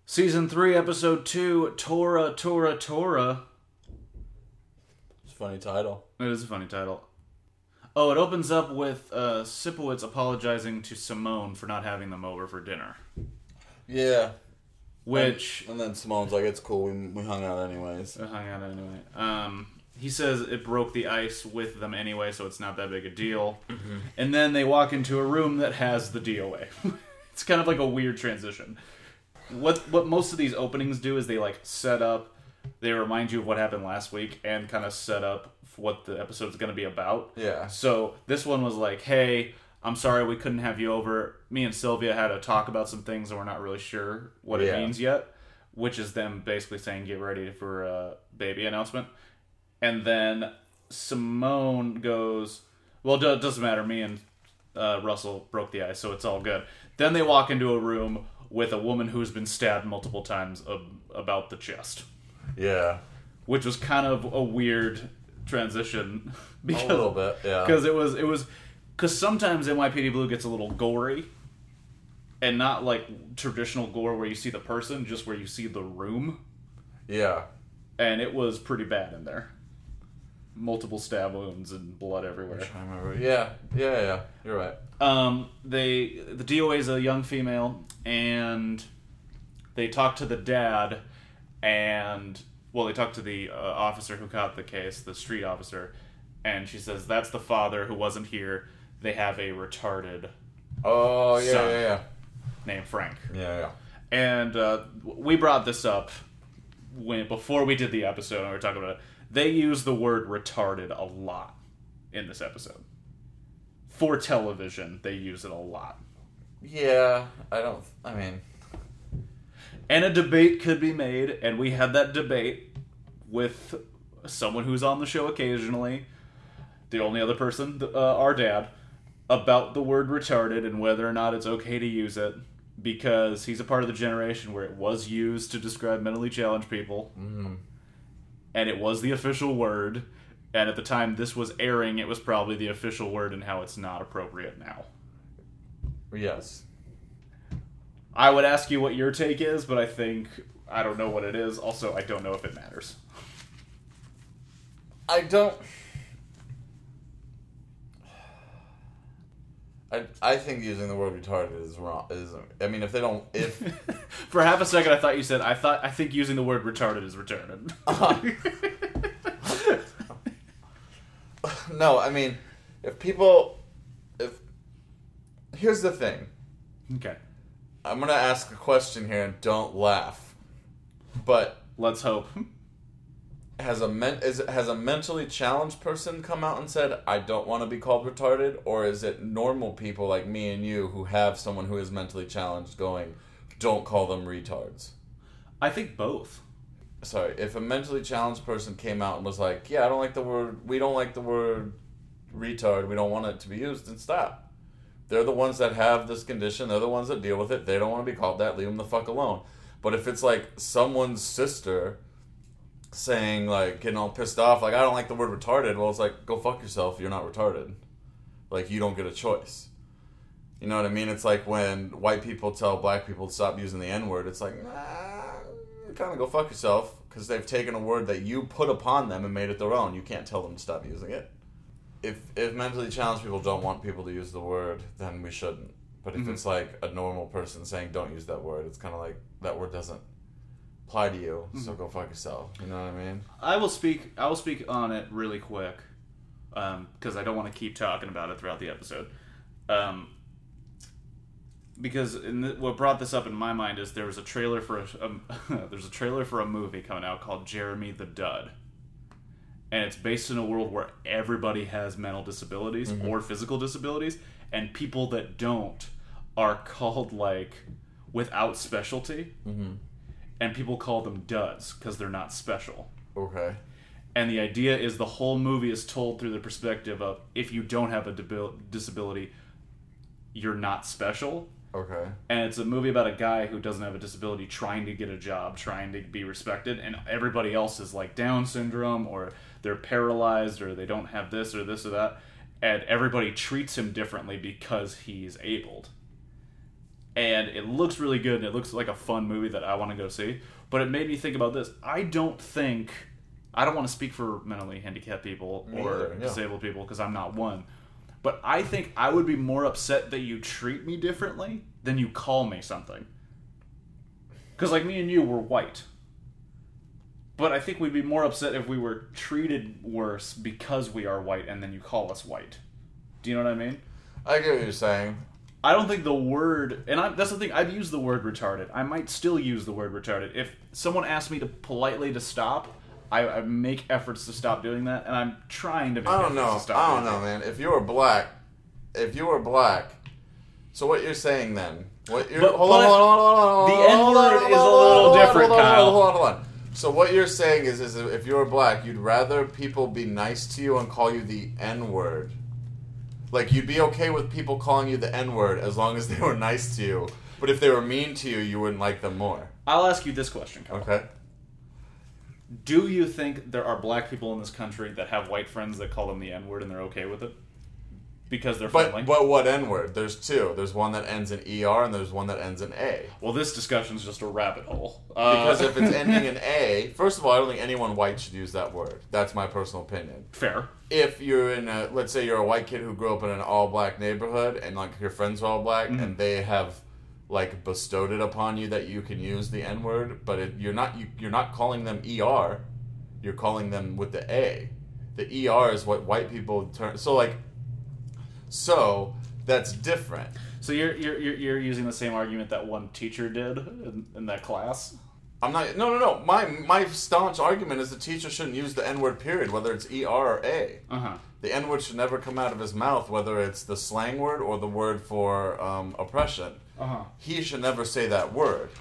Season 3, Episode 2, Tora, Tora, Tora. It's a funny title. It is a funny title. Oh, it opens up with Sipowicz apologizing to Simone for not having them over for dinner. Yeah. Which... And then Simone's like, it's cool, we hung out anyways. He says it broke the ice with them anyway, so it's not that big a deal. Mm-hmm. And then they walk into a room that has the DOA. It's kind of like a weird transition. What most of these openings do is they like set up, they remind you of what happened last week and kind of set up what the episode's going to be about. Yeah. So this one was like, hey, I'm sorry we couldn't have you over. Me and Sylvia had a talk about some things and we're not really sure what it means yet, which is them basically saying get ready for a baby announcement. And then Simone goes, well, it doesn't matter. Me and Russell broke the ice, so it's all good. Then they walk into a room with a woman who's been stabbed multiple times about the chest. Yeah. Which was kind of a weird transition. Because, a little bit, yeah. Because it was... Because sometimes NYPD Blue gets a little gory. And not like traditional gore where you see the person, just where you see the room. Yeah. And it was pretty bad in there. Multiple stab wounds and blood everywhere. I'm trying to remember. Yeah. You're right. The DOA is a young female, and they talk to the dad, and they talk to the officer who caught the case, the street officer, and she says that's the father who wasn't here. They have a retarded son named Frank. Yeah. And we brought this up before we did the episode, and we were talking about it. They use the word retarded a lot in this episode. For television, they use it a lot. Yeah, And a debate could be made, and we had that debate with someone who's on the show occasionally, the only other person, our dad, about the word retarded and whether or not it's okay to use it, because he's a part of the generation where it was used to describe mentally challenged people. Mm-hmm. And it was the official word, and at the time this was airing, it was probably the official word and how it's not appropriate now. Yes. I would ask you what your take is, but I don't know what it is. Also, I don't know if it matters. I think using the word retarded is wrong. If For half a second, I thought you said, I think using the word retarded is retarded. No, here's the thing. Okay. I'm going to ask a question here and don't laugh. But let's hope. Has a mentally challenged person come out and said, I don't want to be called retarded? Or is it normal people like me and you who have someone who is mentally challenged going, don't call them retards? I think both. Sorry, if a mentally challenged person came out and was like, yeah, we don't like the word retard, we don't want it to be used, then stop. They're the ones that have this condition, they're the ones that deal with it, they don't want to be called that, leave them the fuck alone. But if it's like someone's sister saying, like, getting all pissed off, like, I don't like the word retarded, well, it's like, go fuck yourself, you're not retarded. Like, you don't get a choice. You know what I mean? It's like when white people tell black people to stop using the N-word, it's like, kind of go fuck yourself, because they've taken a word that you put upon them and made it their own. You can't tell them to stop using it. If mentally challenged people don't want people to use the word, then we shouldn't. But if it's like a normal person saying don't use that word, it's kind of like that word doesn't apply to you, so go fuck yourself. You know what I mean? I will speak on it really quick, because I don't want to keep talking about it throughout the episode. Because what brought this up in my mind is there was a trailer for a movie coming out called Jeremy the Dud, and it's based in a world where everybody has mental disabilities or physical disabilities, and people that don't are called like without specialty, and people call them duds because they're not special. Okay. And the idea is the whole movie is told through the perspective of if you don't have a disability, you're not special. Okay. And it's a movie about a guy who doesn't have a disability trying to get a job, trying to be respected, and everybody else is like Down syndrome, or they're paralyzed, or they don't have this or this or that, and everybody treats him differently because he's abled. and it looks really good, and it looks like a fun movie that I want to go see. But it made me think about this. I don't want to speak for mentally handicapped people or disabled people because I'm not one. But I think I would be more upset that you treat me differently than you call me something. Because like me and you were white. But I think we'd be more upset if we were treated worse because we are white and then you call us white. Do you know what I mean? I get what you're saying. I don't think the word... And that's the thing, I've used the word retarded. I might still use the word retarded. If someone asked me to politely to stop, I make efforts to stop doing that, and I'm trying to make efforts to stop I don't know, man. If you were black... So what you're saying then... Hold on. The N-word is a little different, Kyle. Hold on. So what you're saying is if you were black, you'd rather people be nice to you and call you the N-word. Like, you'd be okay with people calling you the N-word as long as they were nice to you. But if they were mean to you, you wouldn't like them more. I'll ask you this question, Kyle. Okay. Do you think there are black people in this country that have white friends that call them the N-word and they're okay with it? Because they're friendly? But what N-word? There's two. There's one that ends in ER and there's one that ends in A. Well, this discussion's just a rabbit hole. Because if it's ending in A, first of all, I don't think anyone white should use that word. That's my personal opinion. Fair. If you're let's say you're a white kid who grew up in an all-black neighborhood and, like, your friends are all black and they have, like, bestowed it upon you that you can use the N-word, but you're not calling them ER. You're calling them with the A. The ER is what white people turn... So that's different. So you're using the same argument that one teacher did in that class? I'm not. No. My staunch argument is the teacher shouldn't use the N-word. Period. Whether it's ER or A. The N-word should never come out of his mouth. Whether it's the slang word or the word for oppression. He should never say that word.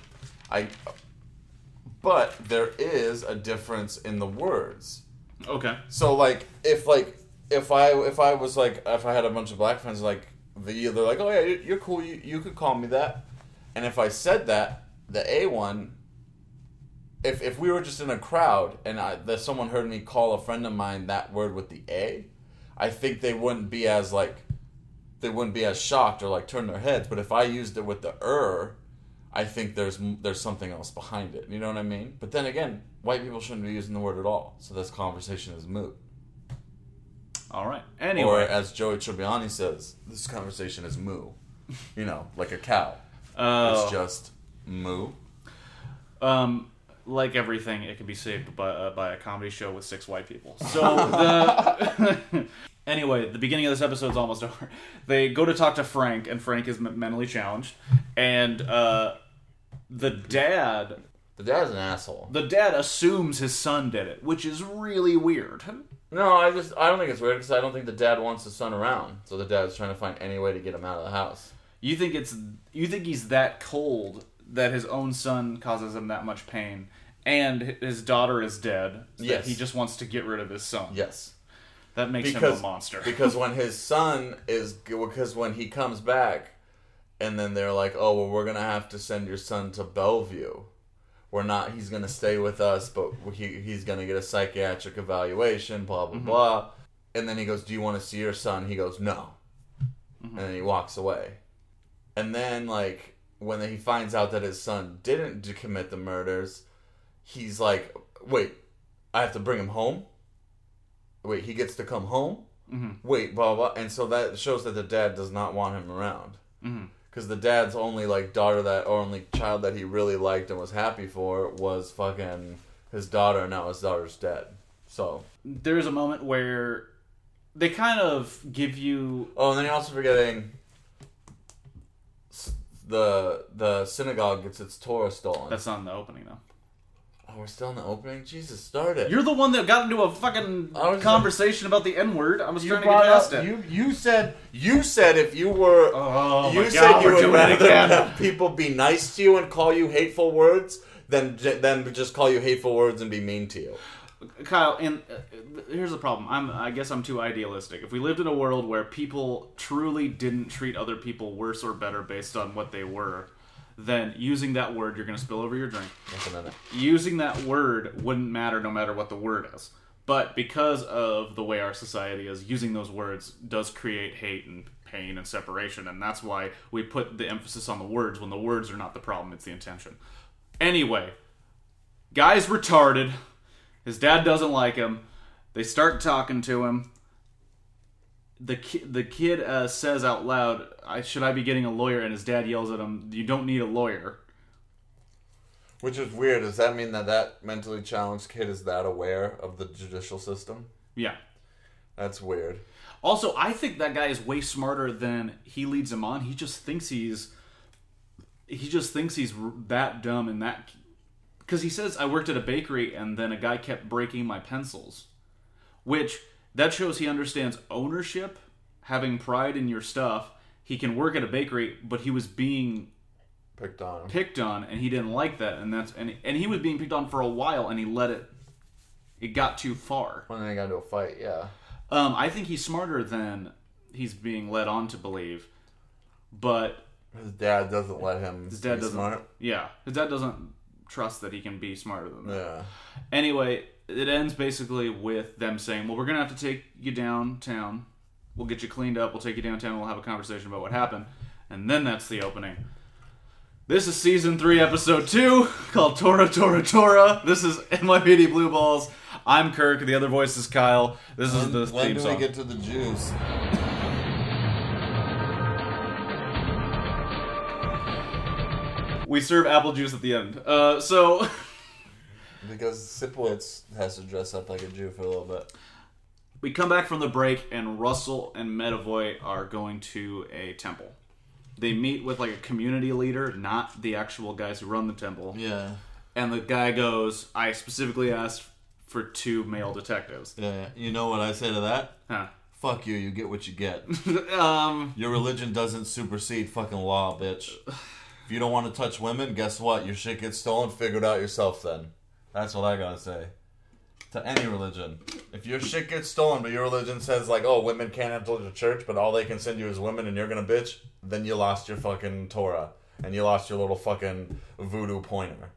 But there is a difference in the words. Okay. So if I had a bunch of black friends, like, they're like, oh yeah, you're cool, you could call me that. And if I said that, the A one, if we were just in a crowd and someone heard me call a friend of mine that word with the A, I think they wouldn't be as shocked or, like, turn their heads. But if I used it with the I think there's something else behind it. You know what I mean? But then again, white people shouldn't be using the word at all. So this conversation is moot. All right. Anyway. Or as Joey Tribbiani says, this conversation is moo. You know, like a cow. It's just moo. Like everything, it can be saved by a comedy show with 6 white people. So anyway, the beginning of this episode is almost over. They go to talk to Frank, and Frank is mentally challenged. And the dad... The dad's an asshole. The dad assumes his son did it, which is really weird. No, I don't think it's weird because I don't think the dad wants the son around. So the dad's trying to find any way to get him out of the house. You think he's that cold that his own son causes him that much pain, and his daughter is dead. So yes. That he just wants to get rid of his son. Yes. That makes him a monster. Because when he comes back, and then they're like, oh, well, we're going to have to send your son to Bellevue. He's going to stay with us, but he's going to get a psychiatric evaluation, blah, blah, blah. And then he goes, do you want to see your son? He goes, no. And then he walks away. And then, like, when he finds out that his son didn't commit the murders, he's like, wait, I have to bring him home? Wait, he gets to come home? Wait, blah, blah. And so that shows that the dad does not want him around. Because the dad's only, like, only child that he really liked and was happy for was fucking his daughter, and now his daughter's dead. So there's a moment where they kind of give you... Oh, and then you're also forgetting the synagogue gets its Torah stolen. That's not in the opening, though. Oh, we're still in the opening? Jesus, start it. You're the one that got into a fucking conversation about the N-word. I was trying to get past it. You said if you were... Oh, you my said God, you we're would doing rather it again. have people be nice to you and call you hateful words than just call you hateful words and be mean to you. Kyle, and here's the problem. I guess I'm too idealistic. If we lived in a world where people truly didn't treat other people worse or better based on what they were, then using that word, you're going to spill over your drink. Using that word wouldn't matter no matter what the word is. But because of the way our society is, using those words does create hate, and pain and separation, and that's why we put the emphasis on the words when the words are not the problem, it's the intention. Anyway, guy's retarded. His dad doesn't like him. They start talking to him. The kid says out loud, should I be getting a lawyer? And his dad yells at him, you don't need a lawyer. Which is weird. Does that mean that mentally challenged kid is that aware of the judicial system? Yeah. That's weird. Also, I think that guy is way smarter than he leads him on. He just thinks he's that dumb and that... Because he says, I worked at a bakery and then a guy kept breaking my pencils. Which, that shows he understands ownership, having pride in your stuff. He can work at a bakery, but he was being... picked on, and he didn't like that, and he was being picked on for a while, and he let it got too far. When they got into a fight, yeah. I think he's smarter than he's being led on to believe, but his dad doesn't let him. His dad be doesn't. Smart. Yeah, his dad doesn't trust that he can be smarter than that. Yeah. Anyway, it ends basically with them saying, "Well, we're gonna have to take you downtown. We'll get you cleaned up. We'll take you downtown. We'll have a conversation about what happened." And then that's the opening. This is season 3, episode 2, called Tora, Tora, Tora. This is NYPD Blue Balls. I'm Kirk. The other voice is Kyle. This is the theme song. When do we get to the juice? We serve apple juice at the end. Because Sipowicz has to dress up like a Jew for a little bit. We come back from the break, and Russell and Medavoy are going to a temple. They meet with like a community leader, not the actual guys who run the temple. Yeah. And the guy goes, I specifically asked for 2 male detectives. Yeah. You know what I say to that? Huh. Fuck you, you get what you get. Your religion doesn't supersede fucking law, bitch. If you don't want to touch women, guess what? Your shit gets stolen, figure it out yourself then. That's what I gotta say. To any religion. If your shit gets stolen, but your religion says, like, oh, women can't enter the church, but all they can send you is women and you're gonna bitch, then you lost your fucking Torah. And you lost your little fucking voodoo pointer.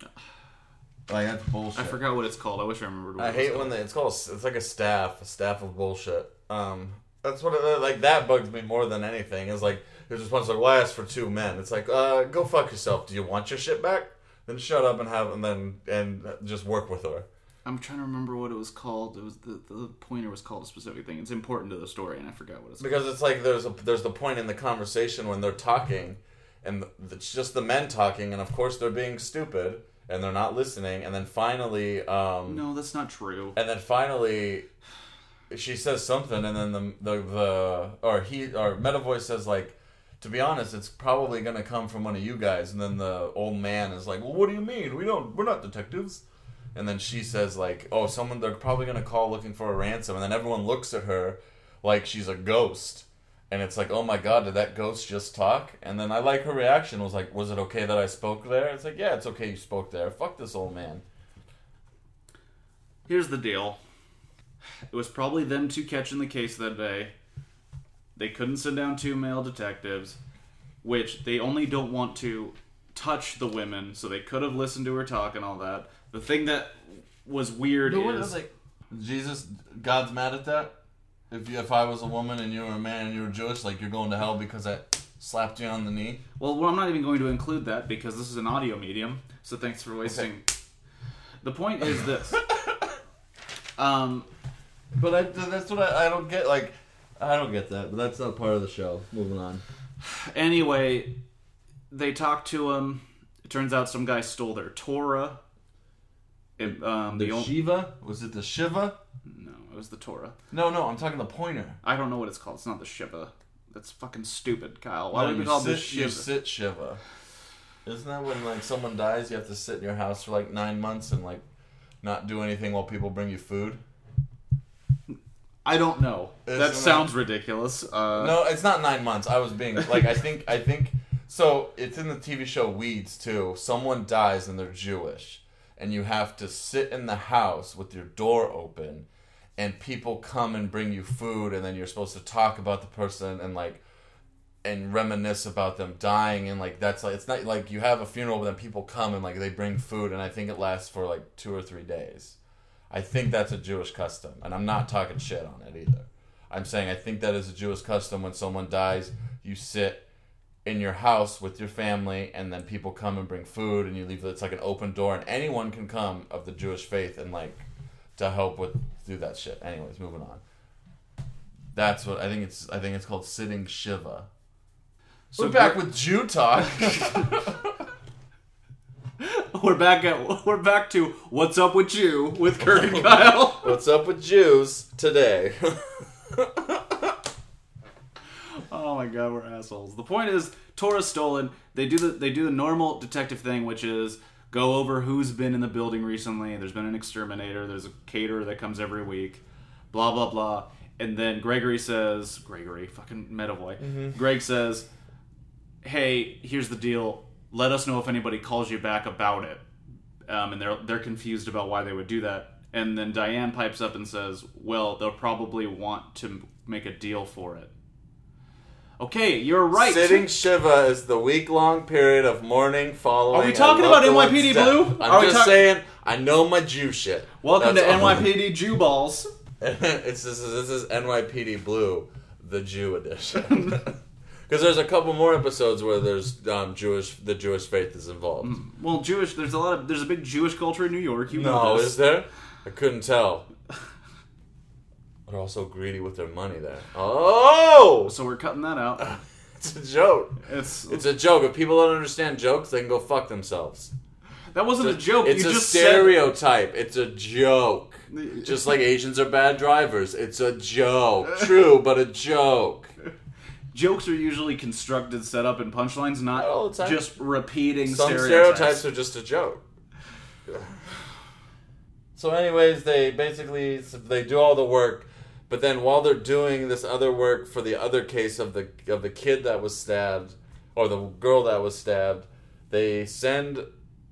Like, that's bullshit. I forgot what it's called. I wish I remembered what I hate when it's like a staff of bullshit. That's what like that bugs me more than anything. Is like, there's just one like, well, I asked for 2 men. It's like, go fuck yourself. Do you want your shit back? Then shut up and just work with her. I'm trying to remember what it was called. It was the pointer was called a specific thing. It's important to the story, and I forgot what it's called. Because it's like there's the point in the conversation when they're talking, and it's just the men talking, and of course they're being stupid, and they're not listening, and then finally... no, that's not true. And then finally, she says something, and then Medavoy says, like, to be honest, it's probably going to come from one of you guys, and then the old man is like, well, what do you mean? We're not detectives. And then she says, like, oh, they're probably going to call looking for a ransom. And then everyone looks at her like she's a ghost. And it's like, oh my god, did that ghost just talk? And then I like her reaction. Was like, was it okay that I spoke there? It's like, yeah, it's okay you spoke there. Fuck this old man. Here's the deal. It was probably them 2 catching the case that day. They couldn't send down 2 male detectives, which they only don't want to touch the women, so they could have listened to her talk and all that. The thing that was weird is... like, God's mad at that? If I was a woman and you were a man and you were Jewish, like, you're going to hell because I slapped you on the knee? Well, I'm not even going to include that because this is an audio medium, so thanks for wasting... Okay. The point is this. But that's what I don't get, like... I don't get that, but that's not part of the show. Moving on. Anyway, they talk to him. It turns out some guy stole their Torah. The Shiva? Was it the Shiva? No, it was the Torah. No, I'm talking the pointer. I don't know what it's called. It's not the Shiva. That's fucking stupid, Kyle. Why would we call it the Shiva? You sit Shiva. Isn't that when, like, someone dies, you have to sit in your house for, like, 9 months and, like, not do anything while people bring you food? I don't know. That sounds ridiculous. No, it's not 9 months. I was being, like, I think, so it's in the TV show Weeds, too. Someone dies and they're Jewish. And you have to sit in the house with your door open, and people come and bring you food, and then you're supposed to talk about the person and reminisce about them dying, and like that's like, it's not like you have a funeral, but then people come and like they bring food, and I think it lasts for like 2 or 3 days. I think that's a Jewish custom, and I'm not talking shit on it either. I'm saying I think that is a Jewish custom. When someone dies, you sit in your house with your family, and then people come and bring food, and you leave. It's like an open door, and anyone can come of the Jewish faith and like to help do that shit. Anyways, moving on. That's what I think it's called sitting Shiva. So we're back with Jew talk. We're back to What's Up with Jew with Kurt and Kyle. What's up with Jews today? Oh my god, we're assholes. The point is, Torah's stolen. They do the normal detective thing, which is go over who's been in the building recently. There's been an exterminator. There's a caterer that comes every week. Blah blah blah. And then Gregory, fucking Metavoy. Mm-hmm. Greg says, "Hey, here's the deal. Let us know if anybody calls you back about it." And they're confused about why they would do that. And then Diane pipes up and says, "Well, they'll probably want to make a deal for it." Okay, you're right. Sitting Shiva is the week-long period of mourning following. Are we talking about NYPD Blue? I'm just saying, I know my Jew shit. Welcome to NYPD Jew Balls. This is NYPD Blue, the Jew edition. Because there's a couple more episodes where there's the Jewish faith is involved. Well, there's a big Jewish culture in New York. No, is there? I couldn't tell. They're also greedy with their money there. Oh! So we're cutting that out. It's a joke. It's a joke. If people don't understand jokes, they can go fuck themselves. That wasn't a joke. It's a stereotype. It's a joke. Just like Asians are bad drivers. It's a joke. True, but a joke. Jokes are usually constructed, set up in punchlines, not just repeating Some stereotypes. Are just a joke. So anyways, they do all the work, but then while they're doing this other work for the other case of the kid that was stabbed, or the girl that was stabbed, they send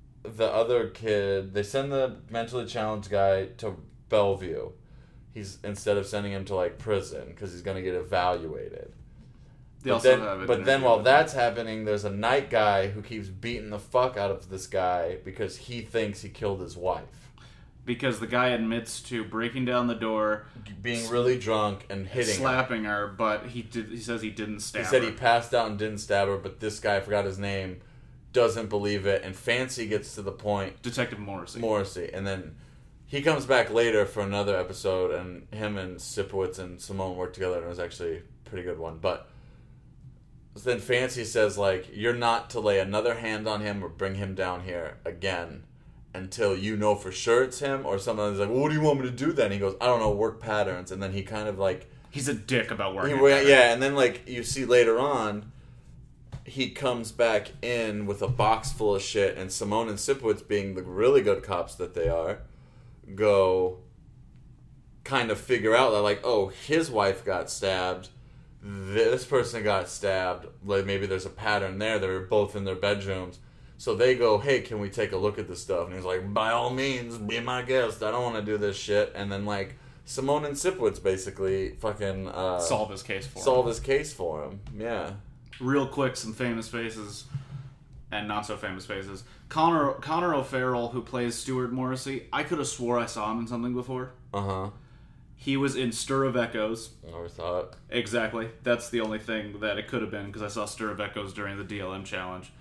the mentally challenged guy to Bellevue. Instead of sending him to like prison because he's going to get evaluated. But then while that's happening, there's a night guy who keeps beating the fuck out of this guy because he thinks he killed his wife. Because the guy admits to breaking down the door, being really drunk and slapping her, but he says he didn't stab her. He said he passed out and didn't stab her, but this guy, I forgot his name, doesn't believe it, and Fancy gets to the point. Detective Morrissey. And then he comes back later for another episode, and him and Sipowicz and Simone work together, and it was actually a pretty good one. But then Fancy says, like, you're not to lay another hand on him or bring him down here again until you know for sure it's him, or someone's like, well, what do you want me to do then? He goes, I don't know, work patterns. And then he kind of like... He's a dick about working patterns. Yeah, and then like you see later on, he comes back in with a box full of shit, and Simone and Sipowicz, being the really good cops that they are, go kind of figure out that like, oh, his wife got stabbed, this person got stabbed, like maybe there's a pattern there, they're both in their bedrooms. So they go, hey, can we take a look at this stuff? And he's like, by all means, be my guest. I don't want to do this shit. And then, like, Simone and Sipowicz basically fucking... solve his case for him. Yeah. Real quick, some famous faces and not so famous faces. Connor O'Farrell, who plays Stuart Morrissey, I could have swore I saw him in something before. Uh-huh. He was in Stir of Echoes. Never thought. Exactly. That's the only thing that it could have been, because I saw Stir of Echoes during the DLM challenge.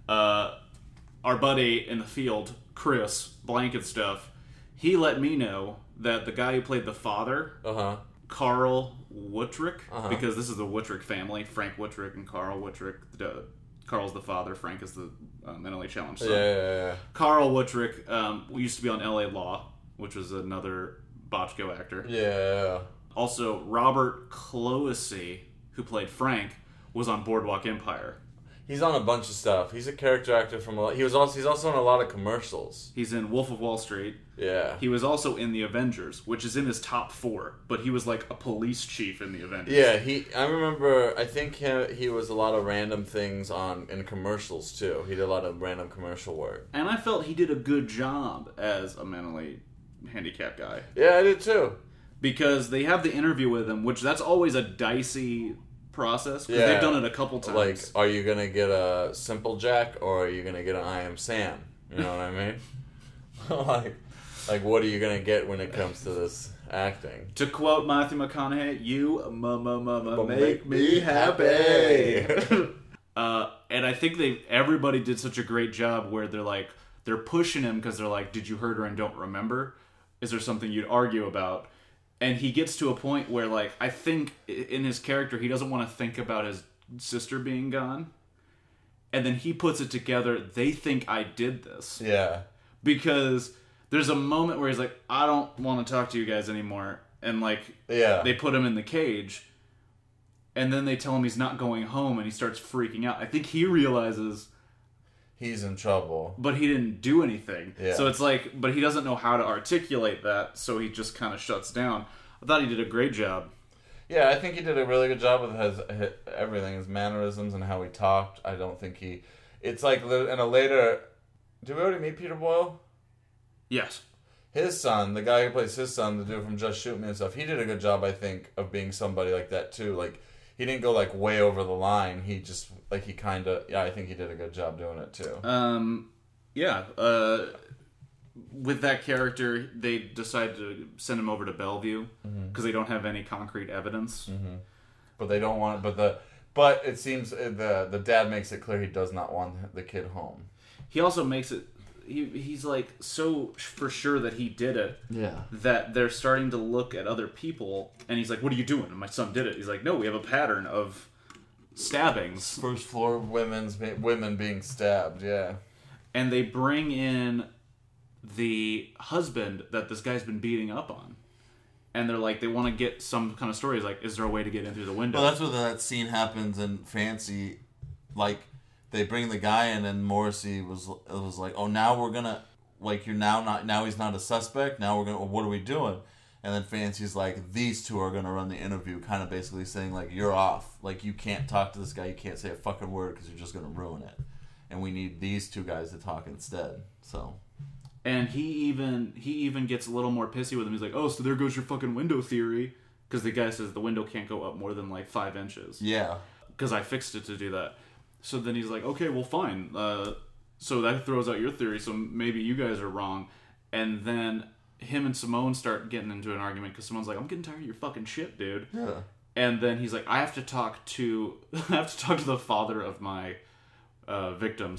Our buddy in the field, Chris, Blanket Stuff, he let me know that the guy who played the father, Carl Wittrick, because this is the Wittrick family, Frank Wittrick and Carl Wittrick. Carl's the father, Frank is the mentally challenged son. Yeah. Carl Wittrick used to be on LA Law, which was another Bochco actor. Yeah. Also, Robert Cloesey, who played Frank, was on Boardwalk Empire. He's on a bunch of stuff. He's a character actor from a lot. He's also in a lot of commercials. He's in Wolf of Wall Street. Yeah. He was also in The Avengers, which is in his top 4, but he was like a police chief in The Avengers. Yeah, I remember, I think he was a lot of random things in commercials too. He did a lot of random commercial work. And I felt he did a good job as a mentally handicapped guy. Yeah, I did too. Because they have the interview with him, which that's always a dicey process, because they've done it a couple times. Like, are you going to get a Simple Jack, or are you going to get an I Am Sam? You know what I mean? Like, Like, what are you gonna get when it comes to this acting? To quote Matthew McConaughey, you make me happy. And I think everybody did such a great job where they're pushing him because they're like, did you hurt her and don't remember? Is there something you'd argue about? And he gets to a point where, like, I think in his character, he doesn't want to think about his sister being gone. And then he puts it together, they think I did this. Yeah. Because there's a moment where he's like, I don't want to talk to you guys anymore. And, like, they put him in the cage. And then they tell him he's not going home, and he starts freaking out. I think he realizes he's in trouble. But he didn't do anything. Yeah. So it's like, but he doesn't know how to articulate that, so he just kind of shuts down. I thought he did a great job. Yeah, I think he did a really good job with his everything, his mannerisms and how he talked. I don't think he... It's like in a later... Did we already meet Peter Boyle? Yes. His son, the guy who plays his son, the dude from Just Shoot Me and stuff, he did a good job, I think, of being somebody like that, too. Like, he didn't go, like, way over the line. He just, like, he kind of... Yeah, I think he did a good job doing it, too. With that character, they decided to send him over to Bellevue because they don't have any concrete evidence. Mm-hmm. But they don't want... But it seems the dad makes it clear he does not want the kid home. He also makes it... He's like so for sure that he did it that they're starting to look at other people, and he's like, what are you doing? And my son did it. He's like, no, we have a pattern of stabbings. First floor women being stabbed, yeah. And they bring in the husband that this guy's been beating up on. And they're like, they want to get some kind of story. He's like, is there a way to get in through the window? Well, that's where that scene happens in Fancy. Like, they bring the guy in, and Morrissey was like, oh, now we're gonna, like, now he's not a suspect, now we're gonna, well, what are we doing? And then Fancy's like, these two are gonna run the interview, kind of basically saying, like, you're off, like, you can't talk to this guy, you can't say a fucking word because you're just gonna ruin it, and we need these two guys to talk instead. So, and he even gets a little more pissy with him. He's like, oh, so there goes your fucking window theory, because the guy says the window can't go up more than like 5 inches. Yeah, because I fixed it to do that. So then he's like, okay, well, fine. So that throws out your theory, so maybe you guys are wrong. And then him and Simone start getting into an argument, because Simone's like, I'm getting tired of your fucking shit, dude. Yeah. And then he's like, I have to talk to the father of my victim /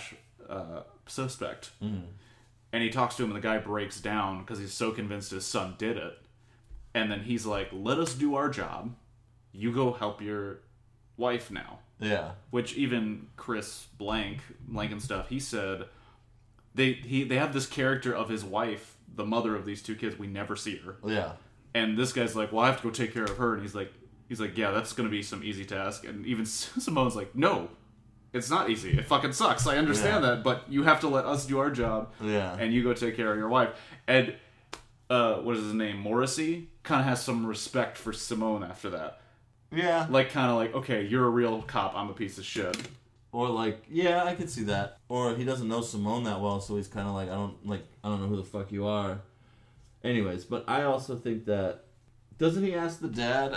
suspect. Mm. And he talks to him, and the guy breaks down, because he's so convinced his son did it. And then he's like, let us do our job. You go help your wife now. Yeah. Which even Chris Blank and stuff, he said they have this character of his wife, the mother of these two kids. We never see her. Yeah. And this guy's like, well, I have to go take care of her. And he's like, yeah, that's going to be some easy task. And even Simone's like, no, it's not easy. It fucking sucks. I understand that, but you have to let us do our job. Yeah. And you go take care of your wife. And what is his name? Morrissey kind of has some respect for Simone after that. Yeah. Like, kind of like, okay, you're a real cop, I'm a piece of shit. Or like, yeah, I could see that. Or he doesn't know Simone that well, so he's kind of like, I don't know who the fuck you are. Anyways, but I also think that, doesn't he ask the dad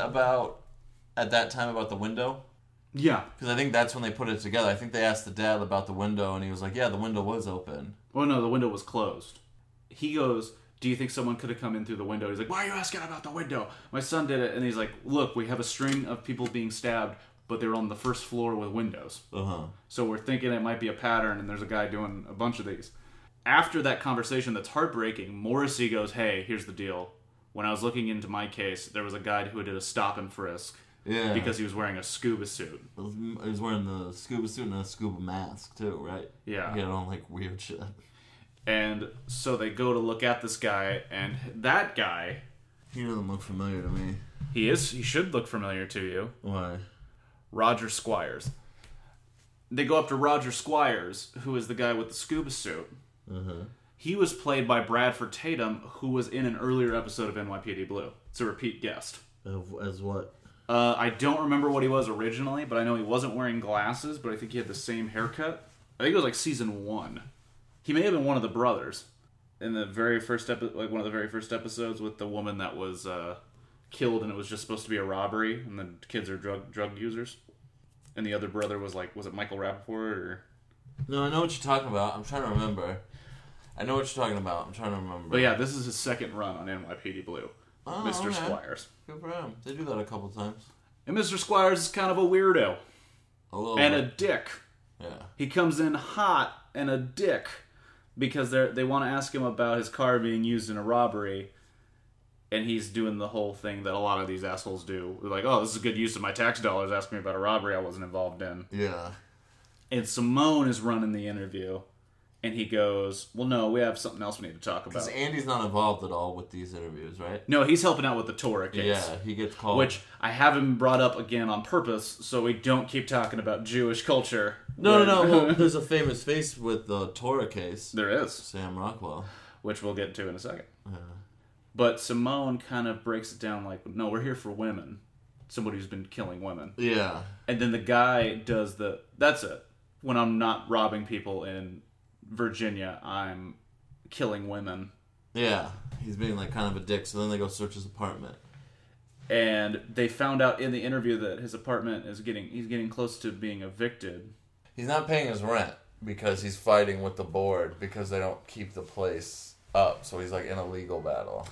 at that time about the window? Yeah. Because I think that's when they put it together. I think they asked the dad about the window, and he was like, yeah, the window was open. Well, no, the window was closed. He goes, do you think someone could have come in through the window? He's like, why are you asking about the window? My son did it. And he's like, look, we have a string of people being stabbed, but they're on the first floor with windows. Uh-huh. So we're thinking it might be a pattern, and there's a guy doing a bunch of these. After that conversation that's heartbreaking, Morrissey goes, hey, here's the deal. When I was looking into my case, there was a guy who did a stop and frisk. Yeah. Because he was wearing a scuba suit. He was wearing the scuba suit and a scuba mask, too, right? Yeah. He had on, like, weird shit. And so they go to look at this guy, and that guy... He doesn't look familiar to me. He should look familiar to you. Why? Roger Squires. They go up to Roger Squires, who is the guy with the scuba suit. Uh-huh. He was played by Bradford Tatum, who was in an earlier episode of NYPD Blue. It's a repeat guest. As what? I don't remember what he was originally, but I know he wasn't wearing glasses, but I think he had the same haircut. I think it was like season 1. He may have been one of the brothers in the very first one of the very first episodes with the woman that was killed, and it was just supposed to be a robbery, and the kids are drug users. And the other brother was like, was it Michael Rappaport or? No, I know what you're talking about. I'm trying to remember. I know what you're talking about. I'm trying to remember. But yeah, this is his second run on NYPD Blue. Mr. Okay. Squires. Good for him. They do that a couple times. And Mr. Squires is kind of a weirdo. A little And bit. a dick. Yeah. He comes in hot and a dick because they want to ask him about his car being used in a robbery, and he's doing the whole thing that a lot of these assholes do. They're like, oh, this is a good use of my tax dollars, asking me about a robbery I wasn't involved in. Yeah. And Simone is running the interview, and he goes, well, no, we have something else we need to talk Because about. Andy's not involved at all with these interviews, right? No, he's helping out with the Torah case. Yeah, he gets called. Which I haven't brought up again on purpose, so we don't keep talking about Jewish culture. No. Well, there's a famous face with the Torah case. There is. Sam Rockwell. Which we'll get to in a second. Yeah. But Simone kind of breaks it down like, no, we're here for women. Somebody who's been killing women. Yeah. And then the guy does that's it. When I'm not robbing people in Virginia, I'm killing women. Yeah. He's being like kind of a dick, so then they go search his apartment. And they found out in the interview that his apartment he's getting close to being evicted. He's not paying his rent because he's fighting with the board because they don't keep the place up. So he's like in a legal battle.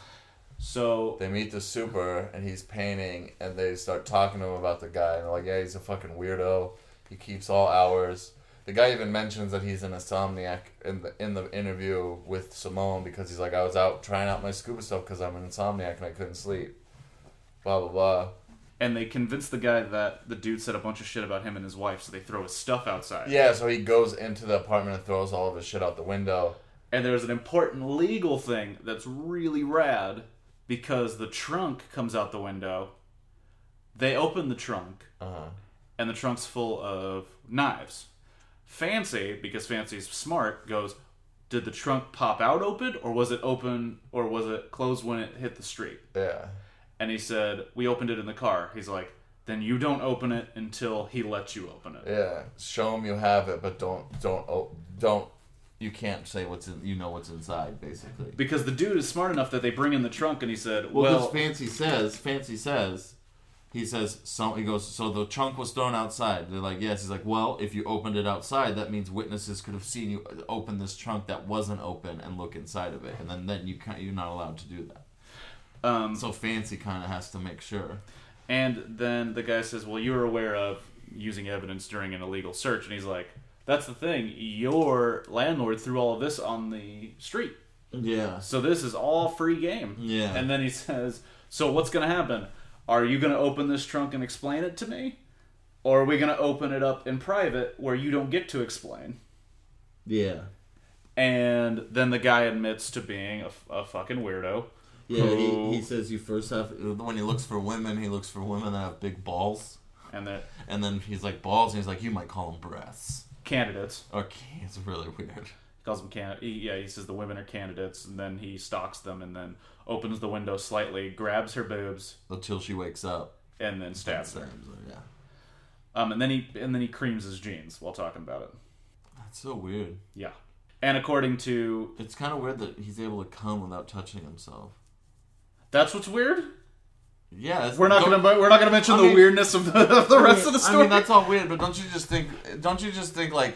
So They meet the super and he's painting and they start talking to him about the guy. And they're like, yeah, he's a fucking weirdo. He keeps all hours. The guy even mentions that he's an insomniac in the interview with Simone because he's like, I was out trying out my scuba stuff because I'm an insomniac and I couldn't sleep. Blah, blah, blah. And they convince the guy that the dude said a bunch of shit about him and his wife, so they throw his stuff outside. Yeah, so he goes into the apartment and throws all of his shit out the window. And there's an important legal thing that's really rad because the trunk comes out the window. They open the trunk, and the trunk's full of knives. Fancy, because Fancy's smart, goes, did the trunk pop out open, or was it open, or was it closed when it hit the street? Yeah. And he said, we opened it in the car. He's like, then you don't open it until he lets you open it. Yeah. Show him you have it, but don't. You can't say what's inside, basically. Because the dude is smart enough that they bring in the trunk, and he said, Well, well, because Fancy says, he goes, so the trunk was thrown outside. They're like, yes. He's like, well, if you opened it outside, that means witnesses could have seen you open this trunk that wasn't open and look inside of it, and then you're not allowed to do that. So Fancy kind of has to make sure. And then the guy says, well, you were aware of using evidence during an illegal search. And he's like, that's the thing. Your landlord threw all of this on the street. Yeah. So this is all free game. Yeah. And then he says, so what's going to happen? Are you going to open this trunk and explain it to me? Or are we going to open it up in private where you don't get to explain? Yeah. And then the guy admits to being a fucking weirdo. Yeah, he says you first have, when he looks for women that have big balls. And that And then he's like, balls, and he's like, you might call them breasts. candidates. Okay, it's really weird. He calls them he says the women are candidates, and then he stalks them, and then opens the window slightly, grabs her boobs, Until she wakes up. and then stabs her. Yeah. And then he creams his jeans while talking about it. That's so weird. Yeah. And according to It's kind of weird that he's able to come without touching himself. that's what's weird. Yeah, We're not gonna mention the weirdness of the rest of the story. I mean, that's all weird, but don't you just think like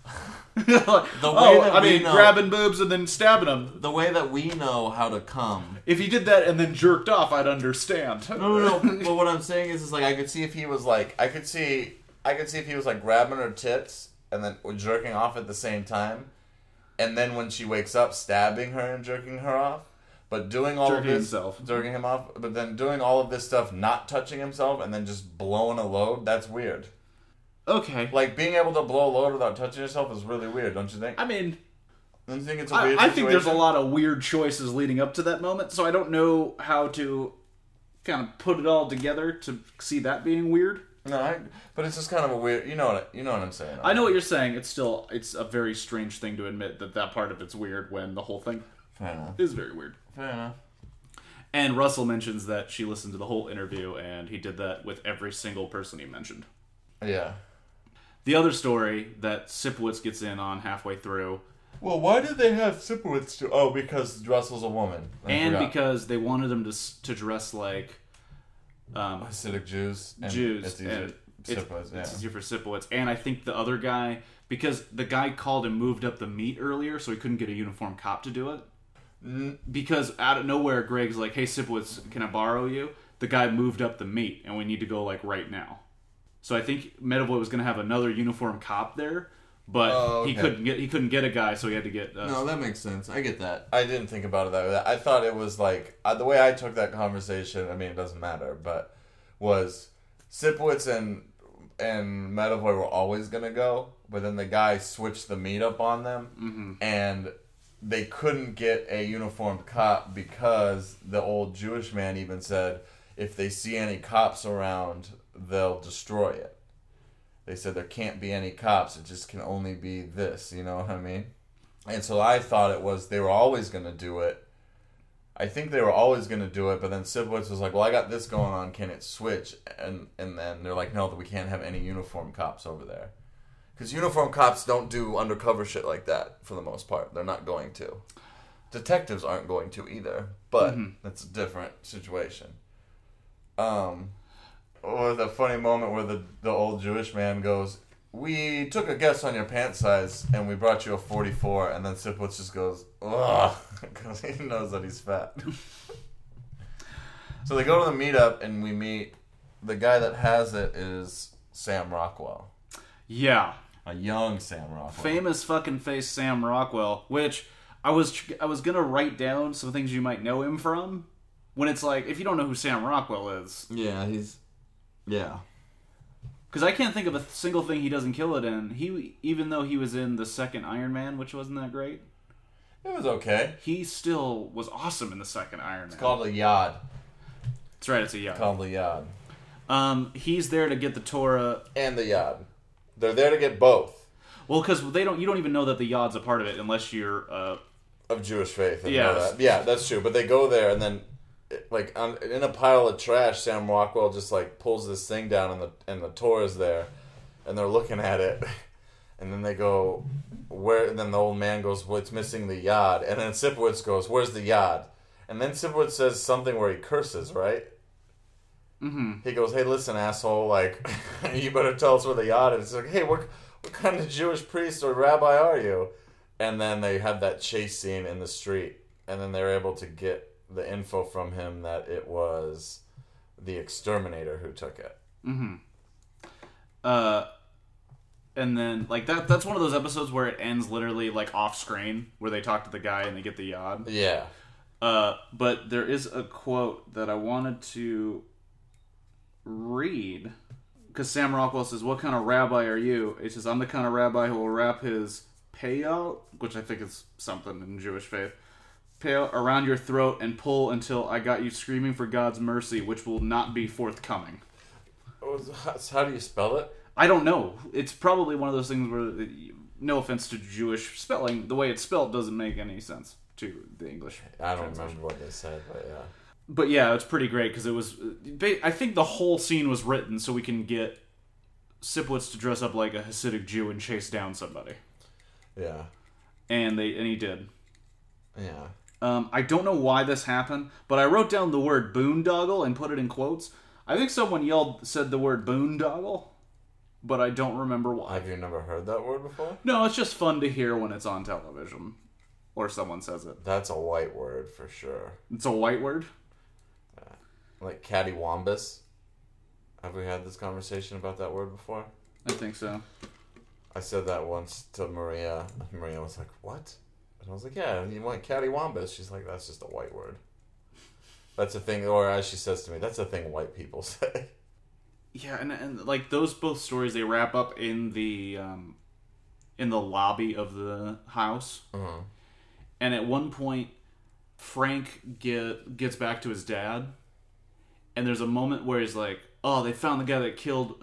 grabbing boobs and then stabbing them. the way that we know how to come. If he did that and then jerked off, I'd understand. No. But what I'm saying is like I could see if he was like grabbing her tits and then jerking off at the same time, and then when she wakes up, stabbing her and jerking her off. But doing all Jerking of this, himself. jerking him off, but then doing all of this stuff, not touching himself, and then just blowing a load, that's weird. Okay. Like, being able to blow a load without touching yourself is really weird, don't you think? I mean, Don't you think it's a weird I think there's a situation? lot of weird choices leading up to that moment, so I don't know how to kind of put it all together to see that being weird. No, but it's just kind of a weird. You know what I'm saying. I know what you're saying. It's a very strange thing to admit that part of it's weird when the whole thing Fair enough. is very weird. Fair enough. And Russell mentions that she listened to the whole interview, and he did that with every single person he mentioned. Yeah. The other story that Sipowicz gets in on halfway through, Well, why did they have Sipowicz to? Oh, because Russell's a woman. because they wanted him to dress like Hasidic Jews. And Jews. It's easier. And Sipowicz, it's easier for Sipowicz. And I think the other guy, because the guy called and moved up the meat earlier, so he couldn't get a uniformed cop to do it. Because out of nowhere, Greg's like, "Hey, Sipowicz, can I borrow you?" The guy moved up the meat, and we need to go like right now. So I think Medavoy was going to have another uniformed cop there, but he couldn't get a guy, so he had to get. No, that makes sense. I get that. I didn't think about it that way. I thought it was like the way I took that conversation. I mean, it doesn't matter, but was Sipowicz and Medavoy were always gonna go, but then the guy switched the meet up on them, and they couldn't get a uniformed cop because the old Jewish man even said if they see any cops around, they'll destroy it. They said there can't be any cops; it just can only be this. You know what I mean? And so I thought it was they were always going to do it. I think they were always going to do it, but then Sipowicz was like, "Well, I got this going on. Can it switch?" And then they're like, "No, we can't have any uniformed cops over there." Because uniformed cops don't do undercover shit like that, for the most part. They're not going to. Detectives aren't going to either, but that's a different situation. Or the funny moment where the old Jewish man goes, "We took a guess on your pant size, and we brought you a 44, and then Sipowicz just goes, "Ugh," because he knows that he's fat. So they go to the meetup, and we meet, the guy that has it is Sam Rockwell. Yeah. A young Sam Rockwell. Famous fucking face Sam Rockwell, which I was gonna write down some things you might know him from. When it's like, if you don't know who Sam Rockwell is. Yeah, yeah. Because I can't think of a single thing he doesn't kill it in. Even though he was in the second Iron Man, which wasn't that great. It was okay. He still was awesome in the second Iron Man. It's called a Yod. That's right, it's a Yod. It's called the Yod. He's there to get the Torah. And the Yod. They're there to get both. Well, because you don't even know that the Yod's a part of it unless you're... of Jewish faith. And yeah. Know that. Yeah, that's true. But they go there and then... Like in a pile of trash, Sam Rockwell just like pulls this thing down, and the Torah's there, and they're looking at it, and then they go, "Where?" And then the old man goes, "Well, it's missing the Yod," and then Sipowicz goes, "Where's the Yod?" And then Sipowicz says something where he curses, right? Mm-hmm. He goes, "Hey, listen, asshole! Like, you better tell us where the Yod is." It's like, "Hey, what kind of Jewish priest or rabbi are you?" And then they have that chase scene in the street, and then they're able to get the info from him that it was the exterminator who took it. Mm-hmm. And then like that's one of those episodes where it ends literally like off screen, where they talk to the guy and they get the Yod. Yeah. But there is a quote that I wanted to read, because Sam Rockwell says, "What kind of rabbi are you?" He says, "I'm the kind of rabbi who will wrap his payout," which I think is something in Jewish faith, "around your throat and pull until I got you screaming for God's mercy, which will not be forthcoming." How do you spell it? I don't know. It's probably one of those things where, no offense to Jewish spelling, the way it's spelled doesn't make any sense to the English. I don't remember what they said, but yeah. But yeah, it's pretty great because it was... I think the whole scene was written so we can get Sipowicz to dress up like a Hasidic Jew and chase down somebody. Yeah. And he did. Yeah. I don't know why this happened, but I wrote down the word boondoggle and put it in quotes. I think someone said the word boondoggle, but I don't remember why. Have you never heard that word before? No, it's just fun to hear when it's on television or someone says it. That's a white word for sure. It's a white word? Like cattywampus. Have we had this conversation about that word before? I think so. I said that once to Maria. Maria was like, "What?" And I was like, "Yeah, you want cattywampus?" She's like, "That's just a white word." That's a thing, or as she says to me, that's a thing white people say. Yeah, and like those both stories, they wrap up in the lobby of the house. Uh-huh. And at one point, Frank gets back to his dad, and there's a moment where he's like, "Oh, they found the guy that killed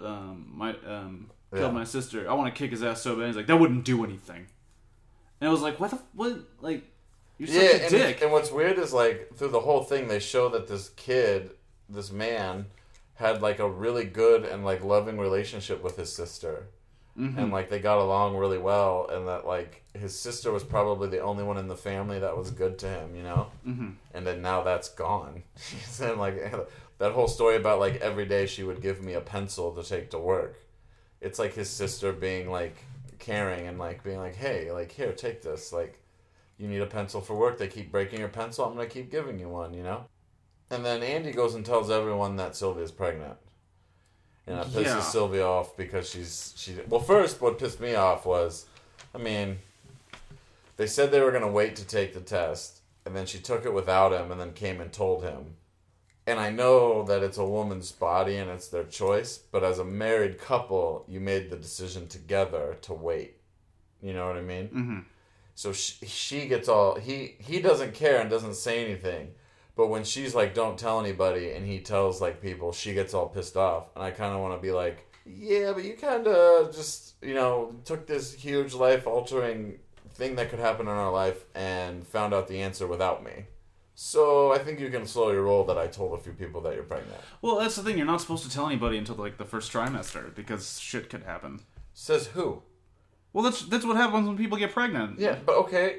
my sister. I want to kick his ass so bad." He's like, "That wouldn't do anything." And I was like, what? Like, you're such a dick. And what's weird is, like, through the whole thing, they show that this man, had, like, a really good and, like, loving relationship with his sister. Mm-hmm. And, like, they got along really well. And that, like, his sister was probably the only one in the family that was good to him, you know? Mm-hmm. And then now that's gone. And, like, that whole story about, like, every day she would give me a pencil to take to work. It's, like, his sister being, like, caring and like being like, hey, like here, take this. Like, you need a pencil for work. They keep breaking your pencil. I'm gonna keep giving you one. You know. And then Andy goes and tells everyone that Sylvia's pregnant. And it pisses Sylvia off because she. Well, first, what pissed me off was, I mean, they said they were going to wait to take the test, and then she took it without him and then came and told him. And I know that it's a woman's body and it's their choice, but as a married couple, you made the decision together to wait. You know what I mean? Mm-hmm. So she gets all... He doesn't care and doesn't say anything. But when she's like, don't tell anybody, and he tells like people, she gets all pissed off. And I kind of want to be like, yeah, but you kind of just, you know, took this huge life-altering thing that could happen in our life and found out the answer without me. So I think you can slow your roll that I told a few people that you're pregnant. Well, that's the thing. You're not supposed to tell anybody until like the first trimester because shit could happen. Says who? Well, that's what happens when people get pregnant. Yeah, but okay.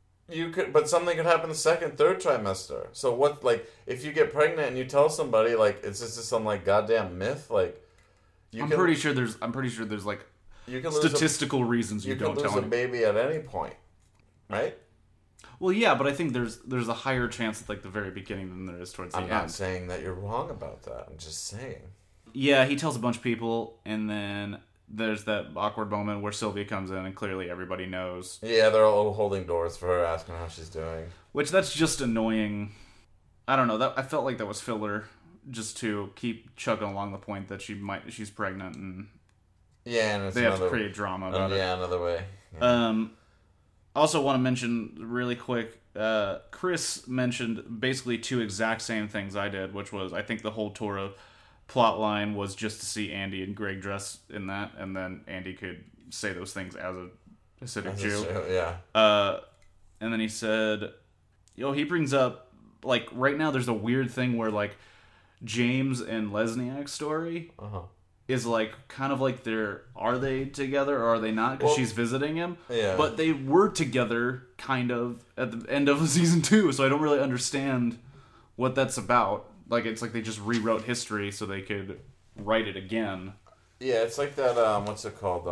But something could happen the second, third trimester. So what, like, if you get pregnant and you tell somebody, like, is this just some, like, goddamn myth? Like, I'm pretty sure there's like, you can statistical reasons you don't tell lose a baby at any point, right? Well, yeah, but I think there's a higher chance at, like, the very beginning than there is towards the end. I'm not saying that you're wrong about that. I'm just saying. Yeah, he tells a bunch of people, and then there's that awkward moment where Sylvia comes in and clearly everybody knows. Yeah, they're all holding doors for her, asking how she's doing. Which, that's just annoying. I don't know. I felt like that was filler, just to keep chugging along the point that she's pregnant, and yeah, and they have to create drama about it. Yeah, another way. Yeah. Also want to mention really quick, Chris mentioned basically two exact same things I did, which was I think the whole Torah plot line was just to see Andy and Greg dress in that, and then Andy could say those things as a Hasidic Jew. Yeah. And then he said, he brings up, like, right now there's a weird thing where, like, James and Lesniak's story is, like, kind of like are they together or are they not? Because she's visiting him. Yeah. But they were together, kind of, at the end of season 2, so I don't really understand what that's about. Like, it's like they just rewrote history so they could write it again. Yeah, it's like that, what's it called?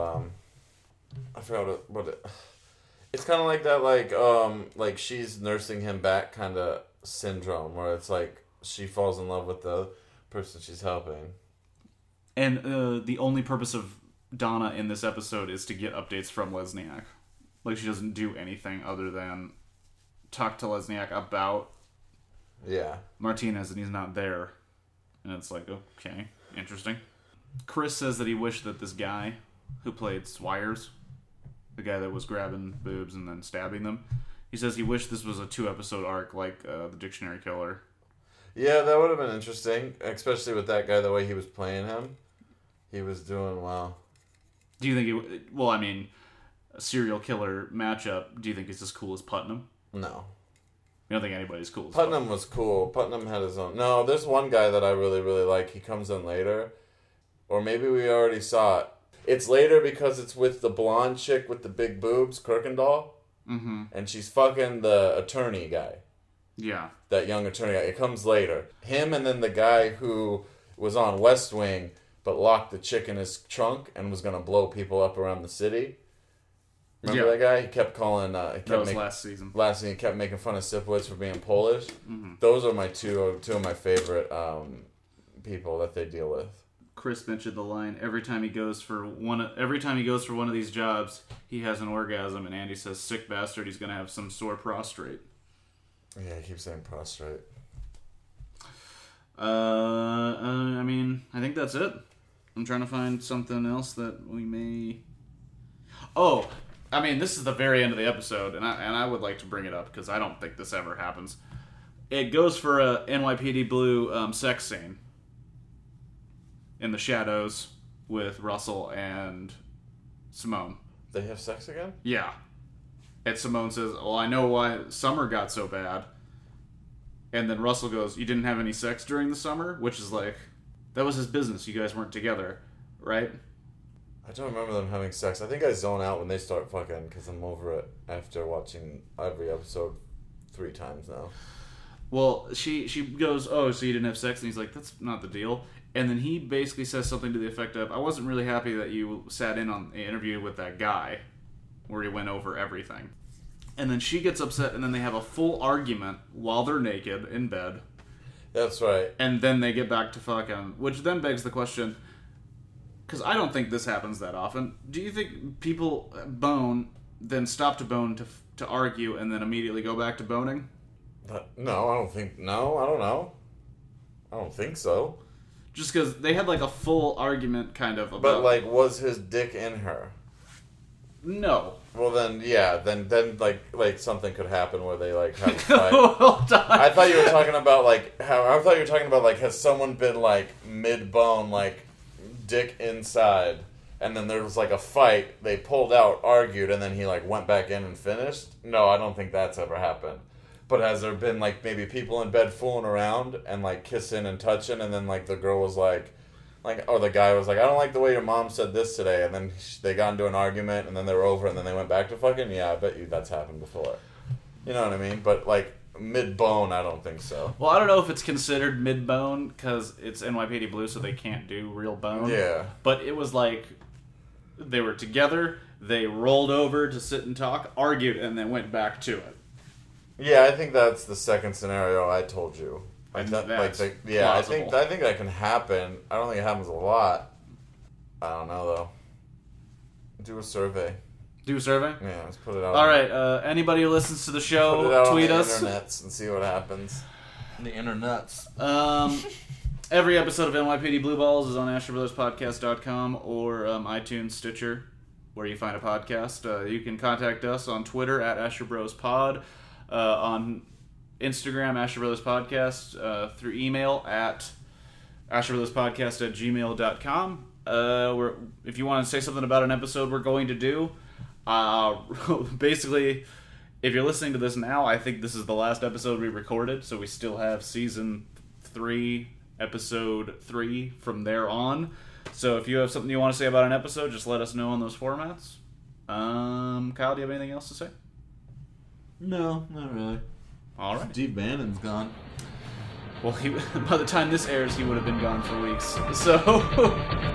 I forgot what it... It's kind of like that, like she's nursing him back kind of syndrome, where it's like she falls in love with the person she's helping. And the only purpose of Donna in this episode is to get updates from Lesniak. Like, she doesn't do anything other than talk to Lesniak about Martinez, and he's not there. And it's like, okay, interesting. Chris says that he wished that this guy who played Swires, the guy that was grabbing boobs and then stabbing them, he says he wished this was a 2-episode arc like the Dictionary Killer. Yeah, that would have been interesting, especially with that guy, the way he was playing him. He was doing well. Do you think a serial killer matchup, do you think it's as cool as Putnam? No. I don't think anybody's cool as Putnam was cool. Putnam had his own... No, there's one guy that I really, really like. He comes in later. Or maybe we already saw it. It's later because it's with the blonde chick with the big boobs, Kirkendall. Mm-hmm. And she's fucking the attorney guy. Yeah. That young attorney guy. It comes later. Him and then the guy who was on West Wing but locked the chick in his trunk and was going to blow people up around the city. Remember that guy? He kept calling... that was last season. Last season, he kept making fun of Sipowicz for being Polish. Mm-hmm. Those are my two of my favorite people that they deal with. Chris mentioned the line, every time he goes for one of these jobs, he has an orgasm, and Andy says, sick bastard, he's going to have some sore prostrate. Yeah, he keeps saying prostrate. I think that's it. I'm trying to find something else that we may... Oh, this is the very end of the episode, and I would like to bring it up, because I don't think this ever happens. It goes for a NYPD Blue sex scene in the shadows with Russell and Simone. They have sex again? Yeah. And Simone says, well, I know why summer got so bad. And then Russell goes, you didn't have any sex during the summer? Which is like, that was his business. You guys weren't together, right? I don't remember them having sex. I think I zone out when they start fucking because I'm over it after watching every episode 3 times now. Well, she goes, oh, so you didn't have sex? And he's like, that's not the deal. And then he basically says something to the effect of, I wasn't really happy that you sat in on the interview with that guy where he went over everything. And then she gets upset, and then they have a full argument while they're naked in bed. That's right. And then they get back to fucking, which then begs the question, because I don't think this happens that often. Do you think people bone, then stop to bone to argue, and then immediately go back to boning? No, I don't think. No, I don't know. I don't think so. Just because they had like a full argument kind of about... But like, was his dick in her? No. Well then, yeah, then like something could happen where they like have a fight. Hold on. I thought you were talking about like has someone been like mid-bone, like dick inside, and then there was like a fight, they pulled out, argued, and then he like went back in and finished? No, I don't think that's ever happened. But has there been, like, maybe people in bed fooling around and, like, kissing and touching, and then, like, the girl was like, or the guy was like, I don't like the way your mom said this today, and then they got into an argument, and then they were over, and then they went back to fucking? Yeah, I bet you that's happened before. You know what I mean? But, like, mid-bone, I don't think so. Well, I don't know if it's considered mid-bone, because it's NYPD Blue, so they can't do real bone. Yeah. But it was like, they were together, they rolled over to sit and talk, argued, and then went back to it. Yeah, I think that's the second scenario I told you. I think that can happen. I don't think it happens a lot. I don't know though. Do a survey. Do a survey? Yeah, let's put it out. All right, anybody who listens to the show, put it out tweet on the us. internets and see what happens. The internets. Every episode of NYPD Blue Balls is on AsherBrothersPodcast.com or iTunes, Stitcher, where you find a podcast. You can contact us on Twitter at AsherBrosPod. On Instagram, Asher Brothers Podcast, through email at AsherBrothersPodcast@gmail.com. If you want to say something about an episode we're going to do, basically, if you're listening to this now, I think this is the last episode we recorded, so we still have Season 3, Episode 3 from there on. So if you have something you want to say about an episode, just let us know on those formats. Kyle, do you have anything else to say? No, not really. All right. Steve Bannon's gone. Well, by the time this airs, he would have been gone for weeks. So...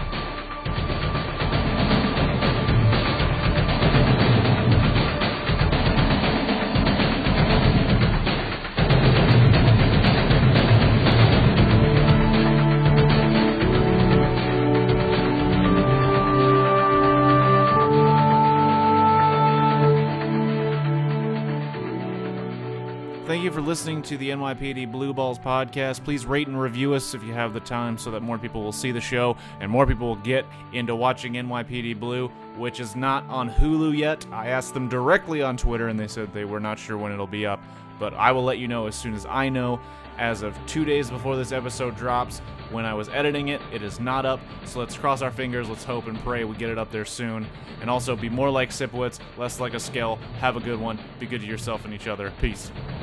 Thank you for listening to the NYPD Blue Balls podcast. Please rate and review us if you have the time so that more people will see the show and more people will get into watching NYPD Blue, which is not on Hulu yet. I asked them directly on Twitter and they said they were not sure when it'll be up, but I will let you know as soon as I know. As of 2 days before this episode drops, when I was editing it, it is not up, so let's cross our fingers, let's hope and pray we get it up there soon. And also, be more like Sipowicz, less like a Skell. Have a good one. Be good to yourself and each other. Peace.